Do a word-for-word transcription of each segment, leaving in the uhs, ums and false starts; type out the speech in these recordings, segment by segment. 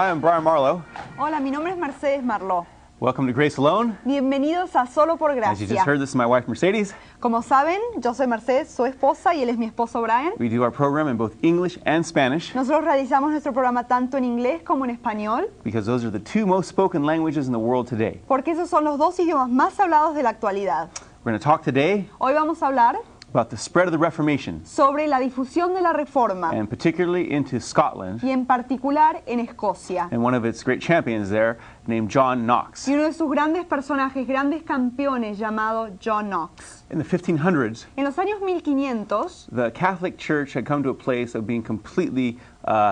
Hi, I'm Brian Marlowe. Hola, mi nombre es Mercedes Marlowe. Welcome to Grace Alone. Bienvenidos a Solo por As you just Gracia. heard, this is my wife Mercedes. Como saben, yo soy Mercedes, su esposa, y él es mi esposo Brian. We do our program in both English and Spanish Nosotros realizamos nuestro programa tanto en inglés como en español, because those are the two most spoken languages in the world today. porque esos son los dos idiomas más hablados de la actualidad. We're going to talk today Hoy vamos a hablar about the spread of the Reformation, sobre la difusión de la Reforma, and particularly into Scotland, y en particular en Escocia. and one of its great champions there named John Knox. Y uno de sus grandes personajes, grandes campeones, llamado John Knox. In the fifteen hundreds, En los años mil quinientos, the Catholic Church had come to a place of being completely uh,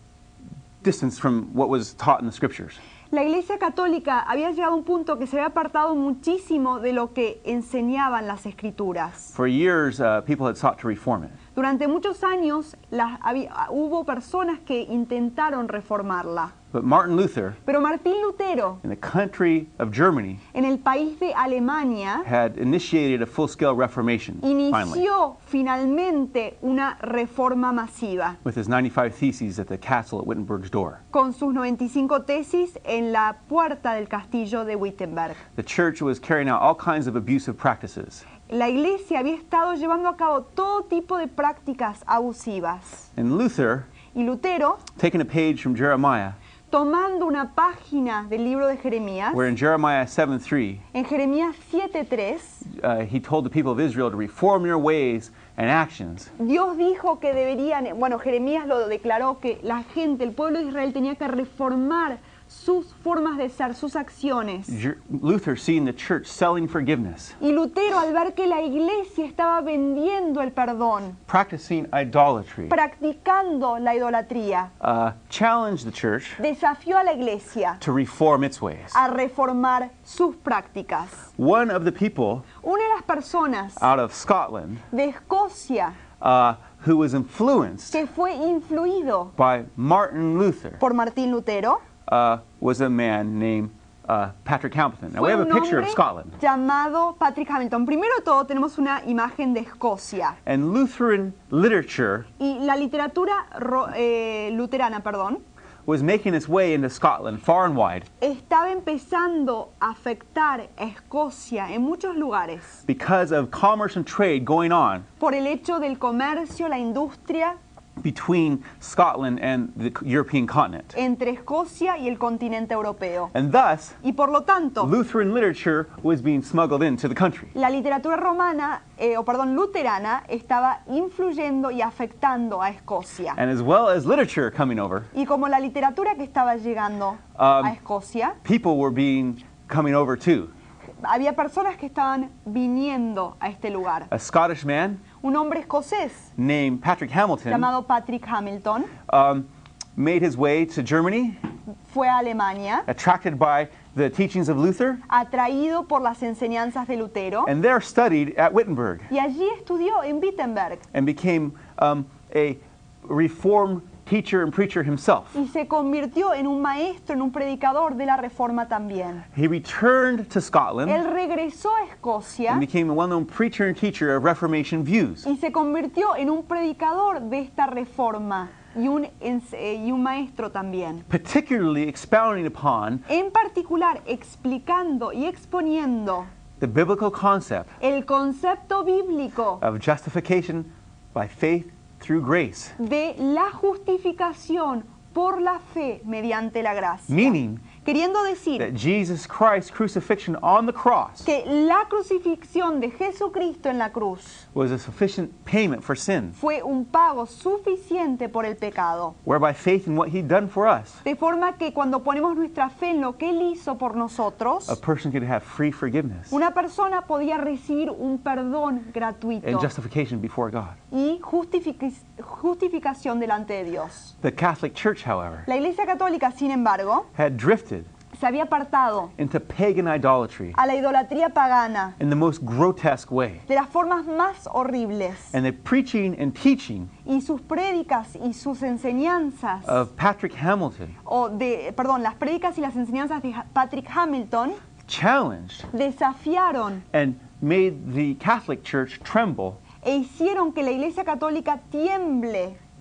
distanced from what was taught in the Scriptures. la Iglesia Católica había llegado a un punto que se había apartado muchísimo de lo que enseñaban las Escrituras. For years, uh, people had sought to reform it. Durante muchos años las, había, hubo personas que intentaron reformarla. But Martin Luther, Pero Martín Lutero, in the country of Germany, en el país de Alemania, had initiated a full-scale reformation, finally, inició finalmente una reforma masiva, with his ninety-five theses at the castle at Wittenberg's door. con sus noventa y cinco tesis en la puerta del castillo de Wittenberg. The church was carrying out all kinds of abusive practices. La Iglesia había estado llevando a cabo todo tipo de prácticas abusivas. And Luther, Y Lutero, taking a page from Jeremiah, tomando una página del libro de Jeremías, where in Jeremiah seven three, en Jeremías siete tres, uh, he told the people of Israel to reform your ways and actions. Dios dijo que deberían, bueno, Jeremías lo declaró, que la gente, el pueblo de Israel tenía que reformar sus formas de ser, sus acciones. Jer- Luther, seeing the church selling forgiveness, Y Lutero, al ver que la iglesia estaba vendiendo el perdón, practicing idolatry, practicando la idolatría, uh, challenged the church desafió a la iglesia to reform its ways. a reformar sus prácticas. One of the people Una de las personas out of Scotland de Escocia uh, who was influenced que fue influido by Martin Luther por Martín Lutero uh, was a man named uh, Patrick Hamilton. Now we fue have a un picture of hombre Scotland. llamado Patrick Hamilton. Primero de todo tenemos una imagen de Escocia, And Lutheran literature y la literatura ro- eh, luterana, perdón, was making its way into Scotland far and wide estaba empezando a afectar a Escocia en muchos lugares because of commerce and trade going on por el hecho del comercio, la industria between Scotland and the European continent. entre Escocia y el continente europeo. And thus, Y por lo tanto, Lutheran literature was being smuggled into the country. la literatura romana, eh, o perdón, luterana, estaba influyendo y afectando a Escocia. And as well as literature coming over, Y como la literatura que estaba llegando Um, a Escocia, people were being coming over too. había personas que estaban viniendo a este lugar. A Scottish man Un hombre escocés named Patrick Hamilton llamado Patrick Hamilton um, made his way to Germany, fue a Alemania, attracted by the teachings of Luther, atraído por las enseñanzas de Lutero, and there studied at Wittenberg y allí estudió en Wittenberg and became um, a reformed teacher and preacher himself. y se convirtió en un maestro, en un predicador de la Reforma también. He returned to Scotland Él regresó a Escocia and became a well-known preacher and teacher of Reformation views. y se convirtió en un predicador de esta Reforma y un, ens- eh, y un maestro también. Particularly expounding upon En particular, explicando y exponiendo the biblical concept el concepto bíblico of justification by faith through grace, de la justificación por la fe mediante la gracia. meaning Queriendo decir that Jesus Christ's crucifixion on the cross que la crucifixión de Jesucristo en la cruz was a sufficient payment for sin, fue un pago suficiente por el pecado. whereby faith in what he'd done for us, De forma que cuando ponemos nuestra fe en lo que Él hizo por nosotros, a person could have free forgiveness una persona podía recibir un perdón gratuito and justification before God. y justific- justificación delante de Dios. The Catholic Church, however, La Iglesia Católica, sin embargo, had drifted se había apartado into pagan idolatry a la idolatría pagana in the most grotesque way. de las formas más horribles, And the preaching and teaching y sus prédicas y sus enseñanzas, of Patrick Hamilton o de, perdón, las prédicas y las enseñanzas de Ha- Patrick Hamilton challenged desafiaron and made the Catholic Church tremble e hicieron que la Iglesia Católica tiemble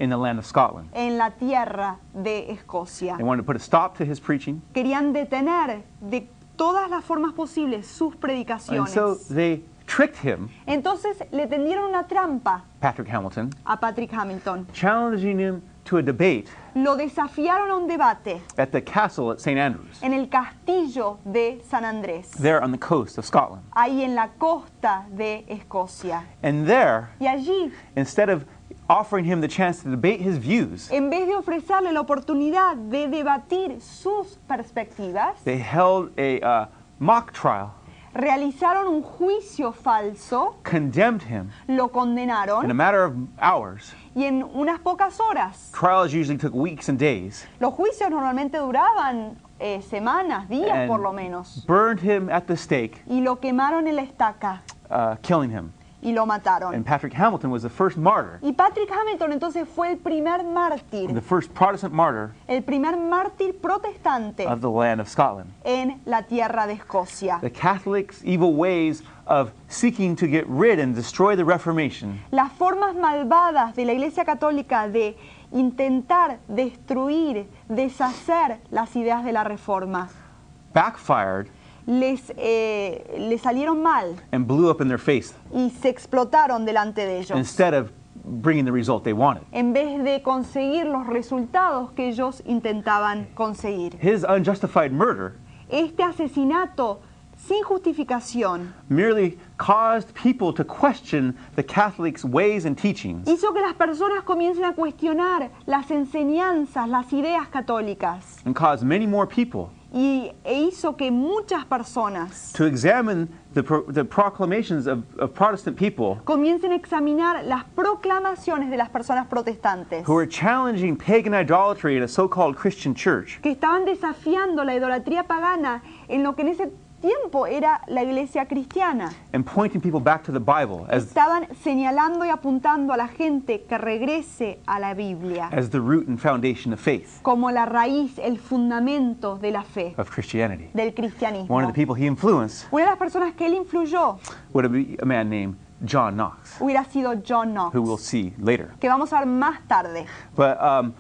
in the land of Scotland. en la tierra de Escocia. They wanted to put a stop to his preaching. Querían detener de todas las formas posibles sus And predicaciones. so they tricked him, Entonces le tendieron una trampa Patrick Hamilton, a Patrick Hamilton. challenging him to a debate Lo desafiaron a un debate at the castle at Saint Andrews, en el castillo de San Andrés, there on the coast of Scotland. ahí en la costa de Escocia. And there, Y allí, instead of offering him the chance to debate his views, en vez de ofrecerle la oportunidad de debatir sus perspectivas, they held a uh, mock trial, realizaron un juicio falso, condemned him lo in a condenaron matter of hours. y en unas pocas horas. Trials usually took weeks and days. Los juicios normalmente duraban eh, semanas, días And por lo menos. burned him at the stake, Y lo quemaron en la estaca uh, killing him. y lo mataron. And Patrick Hamilton was the first martyr, Y Patrick Hamilton entonces fue el primer mártir, the first Protestant martyr el primer mártir protestante of the land of Scotland. en la tierra de Escocia. The Catholics' evil ways of seeking to get rid and destroy the Reformation Las formas malvadas de la Iglesia Católica de intentar destruir, deshacer las ideas de la Reforma, backfired les, eh, les salieron mal and blew up in their face y se explotaron delante de ellos. instead of bringing the result they wanted. En vez de conseguir los resultados que ellos intentaban conseguir. His unjustified murder Este asesinato sin justificación merely caused people to question the Catholics' ways and teachings hizo que las personas comiencen a cuestionar las enseñanzas, las ideas católicas and caused many more people y, e hizo que muchas personas to examine the, pro- the proclamations of, of Protestant people comiencen a examinar las proclamaciones de las personas protestantes who were challenging pagan idolatry in a so-called Christian church que estaban desafiando la idolatría pagana en lo que en ese tiempo era la iglesia cristiana. and pointing people back to the Bible as, Estaban señalando y apuntando a la gente que regrese a la Biblia as the root and foundation of faith como la raíz, el fundamento de la fe, of Christianity. del cristianismo. One of the people he influenced Una de las personas que él influyó would be a man named John Knox, hubiera sido John Knox, who we'll see later. que vamos a ver más tarde. But um,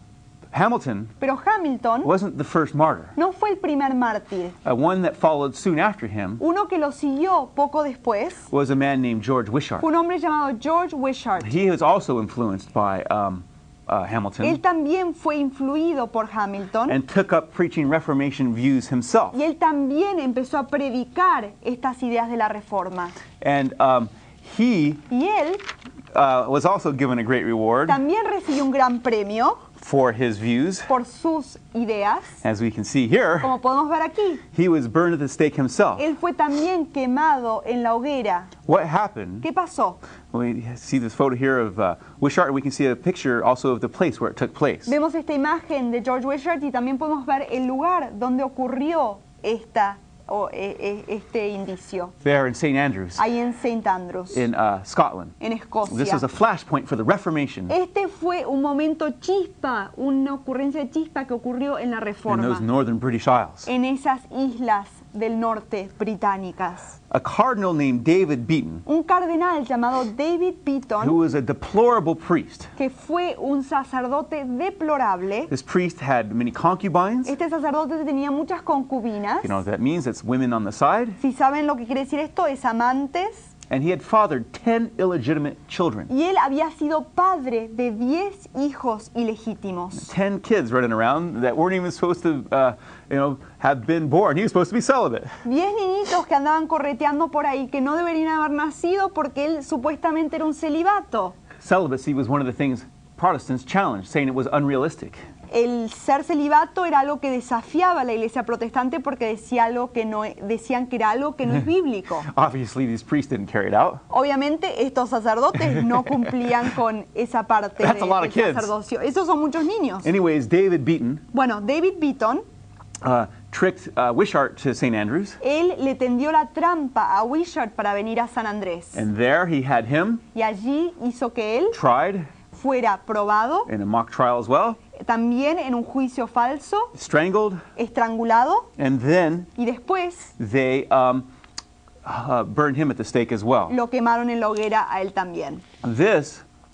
Hamilton Pero Hamilton wasn't the first martyr. no fue el primer mártir. Uh, one that followed soon after him Uno que lo siguió poco después was a man named George Wishart. fue un hombre llamado George Wishart. He was also influenced by um, uh, Él Hamilton también fue influido por Hamilton and took up preaching Reformation views himself. y él también empezó a predicar estas ideas de la Reforma. And um, he Y él uh, was also given a great reward también recibió un gran premio for his views. por sus ideas. As we can see here, Como podemos ver aquí, he was burned at the stake himself. él fue también quemado en la hoguera. What happened? ¿Qué pasó? We see this photo here of uh, Wishart, and we can see a picture also of the place where it took place. Vemos esta imagen de George Wishart y también podemos ver el lugar donde ocurrió esta, o, e- e- este indicio, There in Saint Andrews, ahí en Saint Andrews, in uh, Scotland. en Escocia. This was a flashpoint for the Reformation Este fue un momento chispa, una ocurrencia de chispa que ocurrió en la in Reforma, those northern British Isles. en esas islas del norte británicas. A cardinal named David Beaton, Un cardenal llamado David who Beaton, was a deplorable priest. que fue un sacerdote deplorable. This priest had many concubines. Este sacerdote tenía muchas concubinas. You know what that means? It's women on the side. Si saben lo que quiere decir esto, es amantes. And he had fathered ten illegitimate children. Y él había sido padre de diez hijos ilegítimos. Ten kids running around that weren't even supposed to, uh, you know, have been born. He was supposed to be celibate. Diez niñitos que andaban correteando por ahí, que no deberían haber nacido porque él supuestamente era un celibato. Celibacy was one of the things Protestants challenged, saying it was unrealistic. El ser celibato era algo que desafiaba a la iglesia protestante porque decía algo que no, decían que era algo que no es bíblico. Obviously, these priests didn't carry it out. Obviamente estos sacerdotes no cumplían con esa parte That's a lot de, of del kids. sacerdocio. Esos son muchos niños. Anyways, David Beaton Bueno, David Beaton, uh, tricked uh, Wishart to Saint Andrews, él le tendió la trampa a Wishart para venir a San Andrés. and there he had him Y allí hizo que él tried fuera probado, in a mock trial as well, también en un juicio falso, strangled, estrangulado, and then y después they um, uh, burned him at the stake as well. lo quemaron en la hoguera a él también. This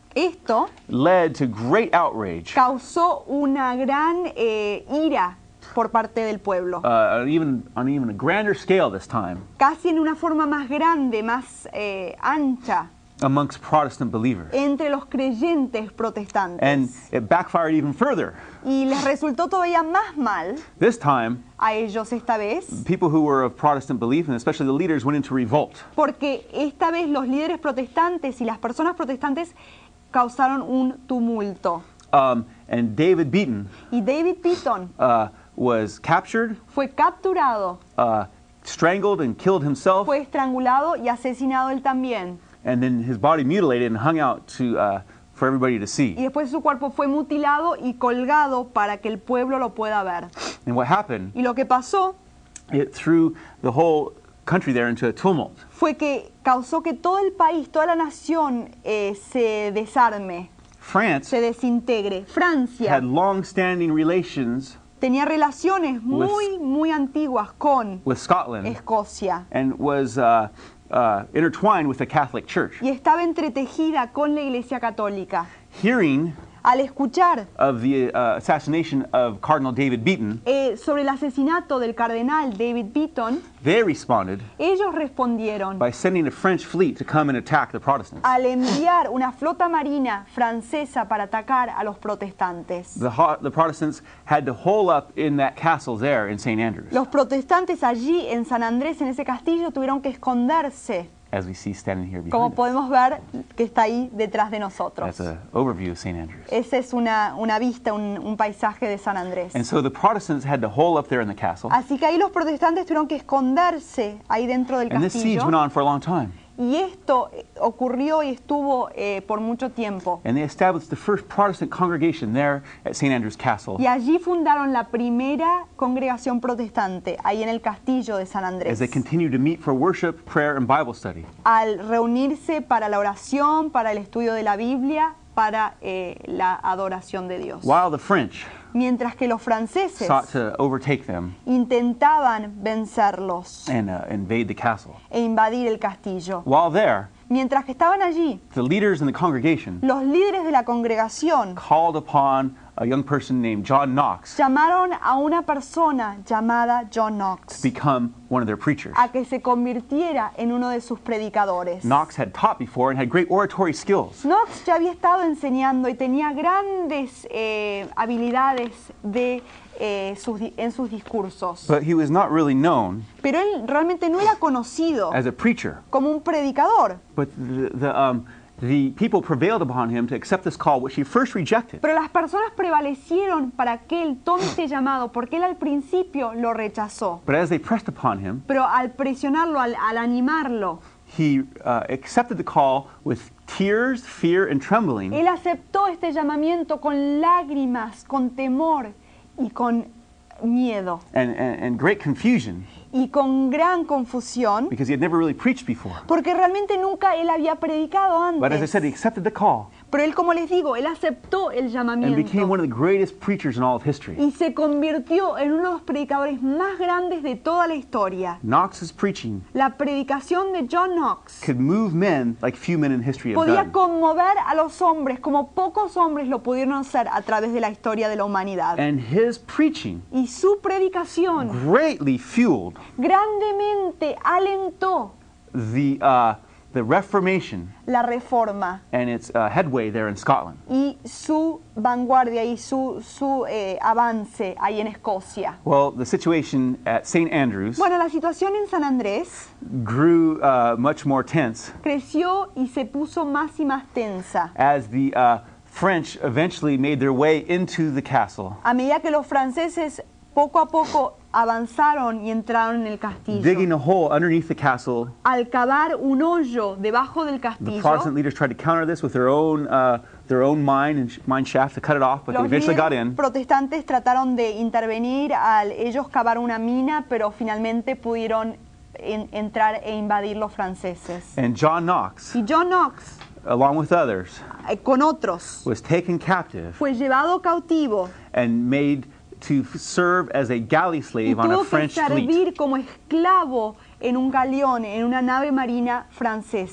Esto led to great outrage, causó una gran eh, ira por parte del pueblo, uh, even on even a grander scale this time, casi en una forma más grande, más eh, ancha, amongst Protestant believers. entre los creyentes protestantes. And it backfired even further. Y les resultó todavía más mal This time, a ellos esta vez, people who were of Protestant belief, and especially the leaders, went into revolt. porque esta vez los líderes protestantes y las personas protestantes causaron un tumulto. Um, and David Beaton Y David Beaton uh, was captured, fue capturado, uh, strangled, and killed himself, fue estrangulado y asesinado él también. and then his body mutilated and hung out to uh, for everybody to Y see. después su cuerpo fue mutilado y colgado para que el pueblo lo pueda ver. And what happened? Y lo que pasó It threw the whole country there into a tumult. fue que causó que todo el país, toda la nación eh, se desarme, France se desintegre. Francia had long-standing relations tenía relaciones muy, muy antiguas con with Scotland Escocia and was uh, uh, intertwined with the Catholic Church. y estaba entretejida con la Iglesia Católica. Hearing Al escuchar of the uh, assassination of Cardinal David Beaton, eh, sobre el asesinato del cardenal David Beaton, they responded ellos respondieron by sending a French fleet to come and attack the Protestants. al enviar una flota marina francesa para atacar a los protestantes. The, ho- the Protestants had to hole up in that castle there in Saint Andrews, Los protestantes allí en San Andrés, en ese castillo, tuvieron que esconderse, as we see standing here como behind us. podemos ver que está ahí detrás de nosotros. That's an overview of Saint Andrews. Esa es una, una vista, un, un paisaje de San Andrés. And so the Protestants had to hole up there in the castle, Así que ahí los protestantes tuvieron que esconderse ahí dentro del and this siege castillo. went on for a long time. Y esto eh, ocurrió y estuvo eh, por mucho tiempo. And they established the first Protestant congregation there at Saint Andrews Castle Y allí fundaron la primera congregación protestante, ahí en el castillo de San as Andrés. they continued to meet for worship, prayer, and Bible study. Al reunirse para la oración, para el estudio de la Biblia, para eh, la adoración de Dios. While the French Mientras que los franceses sought to overtake them intentaban vencerlos and uh, invade the castle. e invadir el castillo. While there, Mientras que estaban allí, the leaders in the congregation los líderes de la congregación called upon a young person named John Knox llamaron a una persona llamada John to Knox become one of their preachers. a que se convirtiera en uno de sus predicadores. Knox had taught before and had great oratory skills, Knox ya había estado enseñando y tenía grandes eh, habilidades de, eh, sus di- en sus discursos, but he was not really known pero él realmente no era conocido as a preacher. como un predicador. But the, the, um, the people prevailed upon him to accept this call, which he first rejected. Pero las personas prevalecieron para que él tome este llamado, porque él al principio lo rechazó. But as they pressed upon him, Pero al presionarlo, al, al animarlo, he uh, accepted the call with tears, fear, and trembling, él aceptó este llamamiento con lágrimas, con temor y con miedo and, and, and great confusion, y con gran confusión, because he had never really preached before. porque realmente nunca él había predicado But as I said, he antes. accepted the call Pero él, como les digo, él aceptó el and became one llamamiento of the greatest preachers in all of history. y se convirtió en uno de los predicadores más grandes de toda la historia. Knox's preaching La predicación de John Knox could move men like few men in history have podía done. conmover a los hombres como pocos hombres lo pudieron hacer a través de la historia de la humanidad. And his preaching Y su predicación greatly fueled grandemente alentó the, uh, the Reformation la reforma and its uh, headway there in Scotland. y su vanguardia y su, su eh, avance ahí en Escocia. Well, the situation at Saint Andrews Bueno, la situación en San Andrés grew uh, much more tense creció y se puso más y más tensa as the uh, French eventually made their way into the castle, a medida que los franceses poco a poco avanzaron y entraron en el castillo. digging a hole underneath the castle. Al cavar un hoyo debajo del The castillo, Protestant leaders tried to counter this with their own, uh, their own mine and sh- mine shaft to cut it off, but they los eventually got líderes in. protestantes trataron de intervenir al ellos cavar una mina, pero finalmente pudieron en- entrar e invadir los franceses. And John Knox, Y John Knox, along with others, eh, con otros, was taken captive fue llevado cautivo and made to f- serve as a galley y slave on a tuvo que French fleet. servir como esclavo en un galeón, en una nave marina francesa.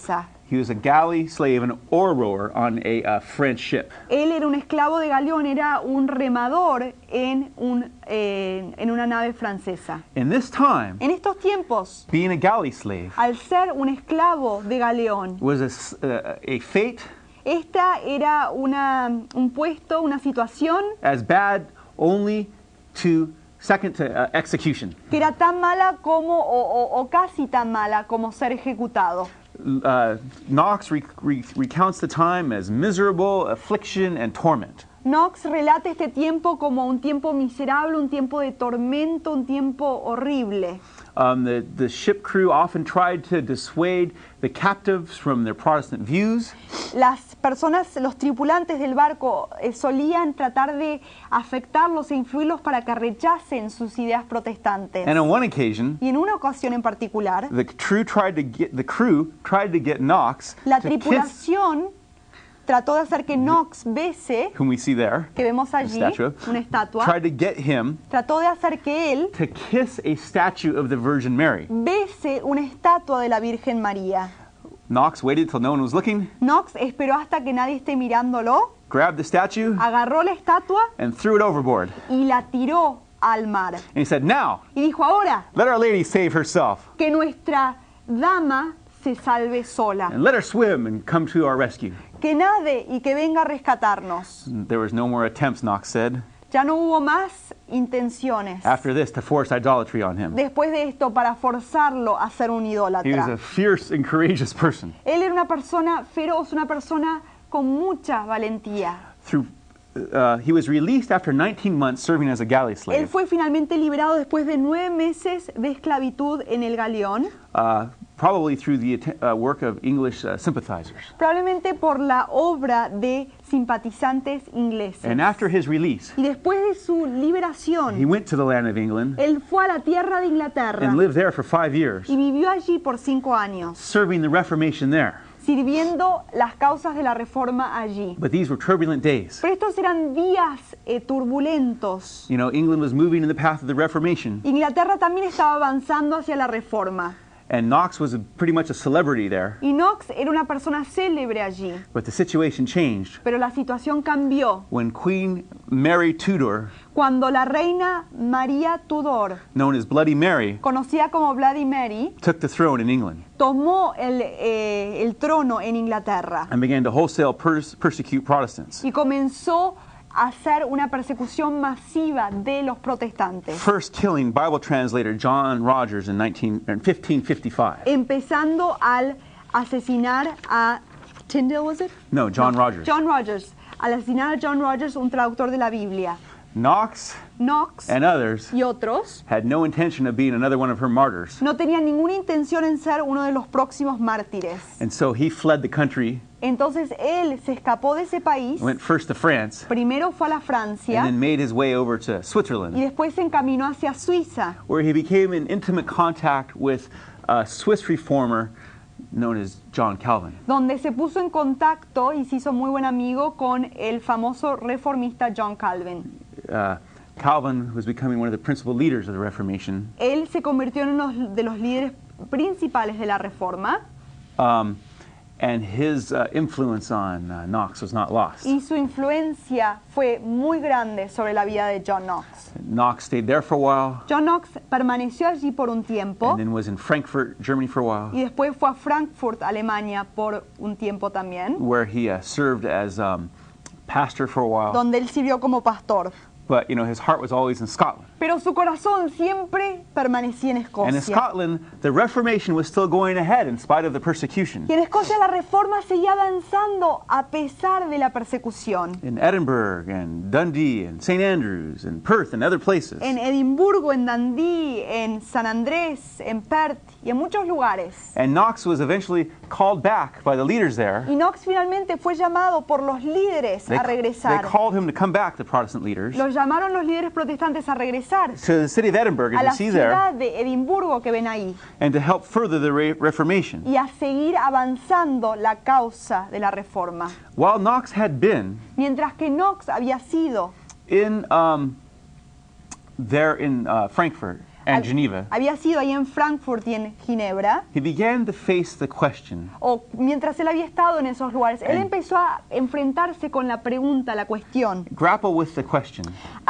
He was a galley slave, an oarer on a uh, French ship. Él era un esclavo de galeón, era un remador en, un, eh, en una nave francesa. In this time, En estos tiempos, being a galley slave al ser un esclavo de galeón, was a, s- uh, a fate esta era una, un puesto, una situación as bad only to second to uh, execution. que era tan mala como, o, o- o casi tan mala como ser ejecutado. Uh, Knox re- re- recounts the time as miserable, affliction, and torment. Knox relata este tiempo como un tiempo miserable, un tiempo de tormento, un tiempo horrible. Um, the, the ship crew often tried to dissuade the captives from their Protestant views. Las personas, los tripulantes del barco eh, solían tratar de afectarlos e influirlos para que rechacen sus ideas protestantes. And on one occasion, Y en una ocasión en particular, the crew tried to get the crew tried to get Knox la to kiss, tripulación trató de hacer que Knox bese, whom we see there, que vemos the allí, statue, una estatua, tried to get him trató de hacer que él to kiss a statue of the Virgin Mary. bese una estatua de la Virgen María. Knox waited till no one was looking, Knox esperó hasta que nadie esté mirándolo, grabbed the statue, agarró la estatua and threw it overboard. y la tiró al mar. And he said, "Now, Y dijo, ahora let Our Lady save herself, que nuestra dama se salve sola, and let her swim and come to our rescue." que nade y que venga a rescatarnos. There was no more attempts, Knox said, Ya no hubo más intenciones after this to force idolatry on him. después de esto para forzarlo a ser un He was a idólatra. fierce and courageous person. Él era una persona feroz, una persona con mucha valentía. Through, uh, he was released after nineteen months serving as a galley Él slave, fue finalmente liberado después de nueve meses de esclavitud en el galeón, uh, probably through the att- uh, work of English uh, sympathizers. probablemente por la obra de simpatizantes ingleses. And after his release, Y después de su he liberación, went to the land of England él fue a la tierra de Inglaterra and lived there for five years, y vivió allí por cinco años, serving the Reformation there. sirviendo las causas de la reforma allí. But these were turbulent days. Pero estos eran días eh, turbulentos. You know, England was moving in the path of the Reformation, Inglaterra también estaba avanzando hacia la reforma. and Knox was a, pretty much a celebrity there. Y Knox era una persona célebre allí. But the situation changed Pero la situación cambió when Queen Mary Tudor, cuando la reina María Tudor, known as Bloody Mary, conocida como Bloody Mary, took the throne in England tomó el, eh, el trono en Inglaterra and began to wholesale pers- persecute Protestants. y comenzó a hacer una persecución masiva de los protestantes, First killing Bible translator John Rogers in, nineteen, in fifteen fifty-five. empezando al asesinar a Tyndale, was it? No, John Rogers. John Rogers, al asesinar a John Rogers, un traductor de la Biblia. Knox Knox and others y otros had no intention of being another one of her martyrs. no tenían ninguna intención en ser uno de los próximos mártires. And so he fled the country, Entonces él se escapó de ese país, went first to France, primero fue a la and Francia then made his way over to y Switzerland, después se encaminó hacia Suiza, where he became in intimate contact with a Swiss reformer known as John Calvin. donde se puso en contacto y se hizo muy buen amigo con el famoso reformista John Calvin. Uh, Calvin was becoming one of the principal leaders of the Reformation. Él se convirtió en uno de los líderes principales de la Reforma Um, and his uh, influence on uh, Knox was not lost. y su influencia fue muy grande sobre la vida de John Knox. Knox stayed there for a while, John Knox permaneció allí por un tiempo and then was in Frankfurt, Germany for a while, y después fue a Frankfurt, Alemania, por un tiempo también, where he uh, served as um, pastor for a while. donde él sirvió como pastor. But, you know, his heart was always in Scotland. Pero su corazón siempre permanecía en And in Escocia. Scotland, the Reformation was still going ahead in spite of the persecution. Y en Escocia la reforma seguía avanzando a pesar de la persecución. In Edinburgh and Dundee and Saint Andrews and Perth and other places. En Edimburgo, en Dundee, en San Andrés, en Perth y en muchos lugares. And Knox was eventually called back by the leaders there. Y Knox finalmente fue llamado por los líderes They, a they regresar. called him to come back, the Protestant leaders, Los llamaron los líderes protestantes a regresar to the city of Edinburgh, a as la you see there, ciudad de Edimburgo que ven ahí and to help further the Re- Reformation. y a seguir avanzando la causa de la reforma. While Knox had been Mientras que Knox había sido in um, there in uh, Frankfurt, and hab- Geneva, había sido ahí en Frankfurt y en Ginebra, he began to face the question, o mientras él había estado en esos lugares, él And- empezó a enfrentarse con la pregunta, la cuestión, grapple with the question,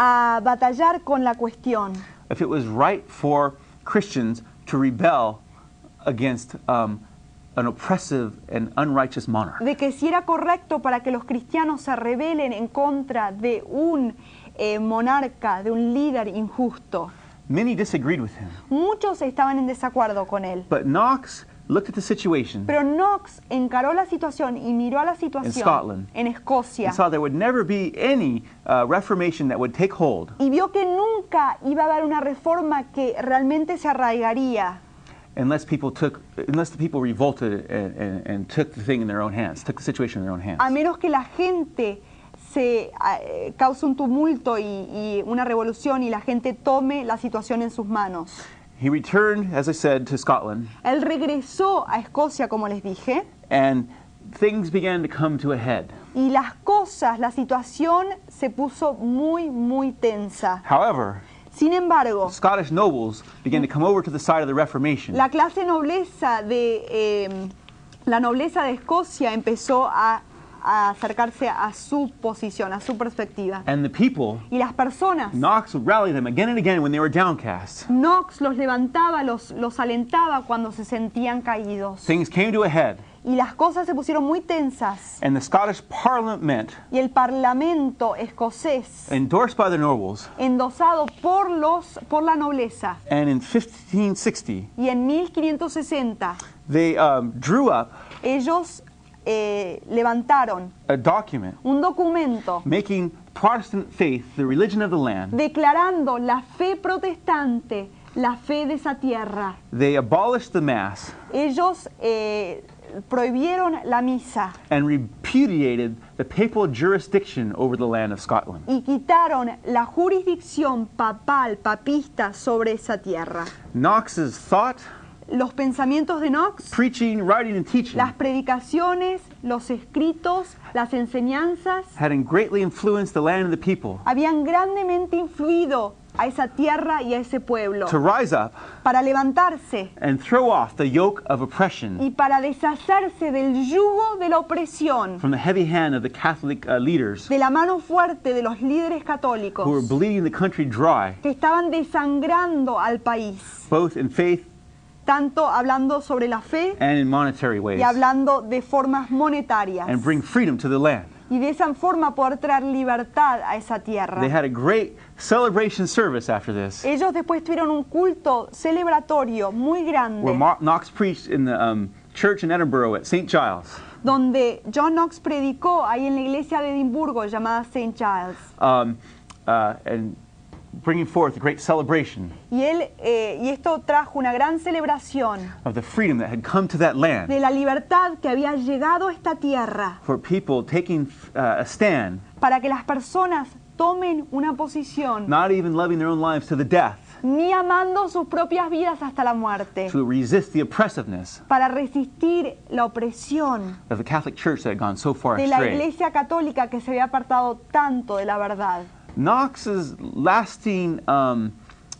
a batallar con la cuestión if it was right for Christians to rebel against um, an oppressive and unrighteous monarch. de que si era correcto para que los cristianos se rebelen en contra de un eh, monarca, de un líder injusto. Many disagreed with him, Muchos estaban en desacuerdo con él. but Knox looked at the situation Pero Knox encaró la situación y miró a la situación Scotland. en Escocia and saw there would never be any uh, reformation that would take hold y vio que nunca iba a haber una reforma que realmente se arraigaría unless people took, unless the people revolted and, and, and took the thing in their own hands, took the situation in their own hands. a menos que la gente se eh, cause un tumulto y, y una revolución y la gente tome la situación en sus manos. He returned, as I said, to Scotland, Él regresó a Escocia, como les dije, and things began to come to a head. y las cosas, la situación se puso muy, muy tensa. However, Sin embargo, Scottish nobles began to come over to the side of the Reformation, la clase nobleza de eh, la nobleza de Escocia empezó a, a acercarse a su posición, a su perspectiva. and the people, Y las personas, Knox would rally them again and again when they were downcast. Knox los levantaba, los, los alentaba cuando se sentían caídos. Things came to a head, Y las cosas se pusieron muy tensas. and the Scottish Parliament, Y el parlamento escocés, endorsed by the nobles, endosado por, los, por la nobleza, and in fifteen sixty, y en mil quinientos sesenta they um, drew up ellos eh, levantaron a document un documento making Protestant faith the religion of the land. declarando la fe protestante, la fe de esa tierra. They abolished the Mass Ellos eh, prohibieron la misa and repudiated the papal jurisdiction over the land of Scotland. y quitaron la jurisdicción papal, papista sobre esa tierra. Knox's thought, Los pensamientos de Knox, preaching, writing, and teaching las predicaciones, los escritos, las enseñanzas, had greatly influenced the land and the people habían grandemente influido a esa tierra y a ese pueblo to rise up para levantarse and throw off the yoke of oppression y para deshacerse del yugo de la opresión, from the heavy hand of the Catholic uh, leaders de la mano fuerte de los líderes who were católicos bleeding the country dry, que estaban desangrando al país, both in faith tanto hablando sobre la fe and in monetary ways, y hablando de formas monetarias, and bring freedom to the land. y de esa forma poder traer libertad a esa tierra. They had a great celebration service after this, Ellos después tuvieron un culto celebratorio muy where grande, Mo- Knox preached in the um, church in Edinburgh at Saint Giles, donde John Knox predicó ahí en la iglesia de Edimburgo llamada Saint Giles. um, uh, and bringing forth a great celebration Y, él, eh, y esto trajo una gran celebración of the freedom that had come to that land, de la libertad que había llegado a esta tierra, for people taking uh, a stand, para que las personas tomen una posición, not even loving their own lives to the death, ni amando sus propias vidas hasta la muerte, to resist the oppressiveness para resistir la opresión of the Catholic Church that had gone so far de la astray. iglesia católica que se había apartado tanto de la verdad. Knox's lasting um,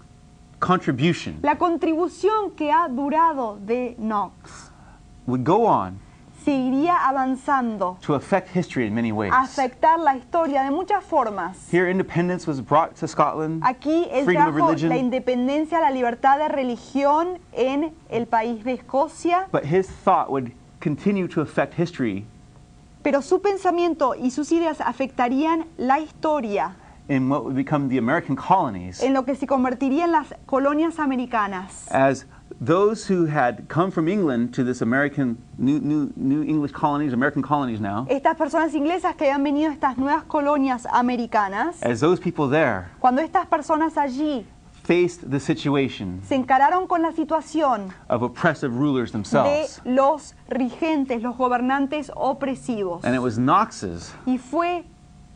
contribution La contribución que ha durado de Knox would go on seguiría avanzando to affect history in many ways. a afectar la historia de muchas formas. Here, independence was brought to Scotland, Aquí él freedom of trajo religion, la independencia, la libertad de religión en el país de Escocia, but his thought would continue to affect history pero su pensamiento y sus ideas afectarían la historia in what would become the American colonies, en lo que se convertiría en las colonias americanas. as those who had come from England to this American, new, new, new English colonies, American colonies now, Estas personas inglesas que habían venido a estas nuevas colonias americanas, as those people there cuando estas personas allí faced the situation se encararon con la situación of oppressive rulers de themselves. los regentes, los gobernantes opresivos. And it was Knox's Y fue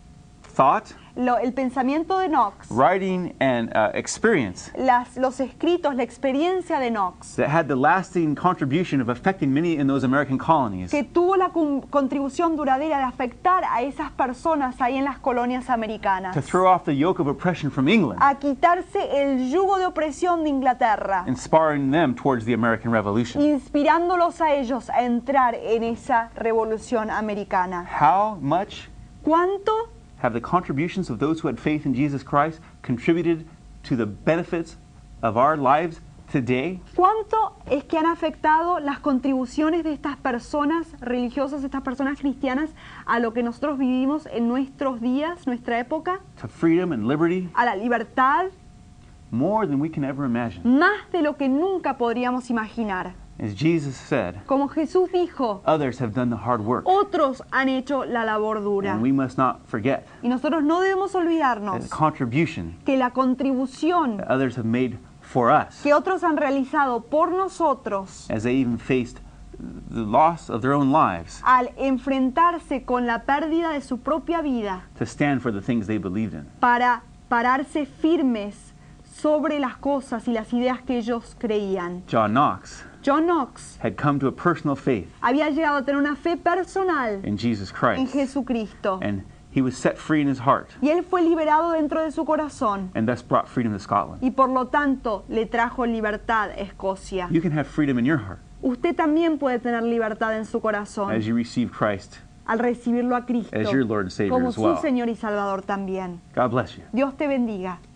thought, lo- el pensamiento de Knox, writing, and uh, experience las, los escritos, la experiencia de Knox, that had the lasting contribution of affecting many in those American colonies que tuvo la con- contribución duradera de afectar a esas personas ahí en las colonias americanas, to throw off the yoke of oppression from England, a quitarse el yugo de opresión de Inglaterra, inspiring them towards the American Revolution. inspirándolos a ellos a entrar en esa revolución americana. How much ¿Cuánto have the contributions of those who had faith in Jesus Christ contributed to the benefits of our lives today? ¿Cuánto es que han afectado las contribuciones de estas personas religiosas, estas personas cristianas, a lo que nosotros vivimos en nuestros días, nuestra época, To freedom and liberty? a la libertad, More than we can ever imagine. más de lo que nunca podríamos imaginar? As Jesus said, Como Jesús dijo, others have done the hard work, otros han hecho la labor dura. and we must not forget Y nosotros no debemos the olvidarnos contribution que la contribución that others have made for us, que otros han realizado por nosotros as they even faced the loss of their own lives al enfrentarse con la pérdida de su propia vida to stand for the things they believed in. para pararse firmes sobre las cosas y las ideas que ellos creían. John Knox John Knox had come to a personal faith había llegado a tener una fe personal in Jesus en Christ, Jesucristo and he was set free in his heart, y él fue liberado dentro de su corazón and thus brought freedom to Scotland. y por lo tanto le trajo libertad a Escocia. You can have freedom in your heart Usted también puede tener libertad en su corazón as you receive Christ al recibirlo a Cristo as your Lord and Savior como as su well. Señor y Salvador también. God bless you. Dios te bendiga.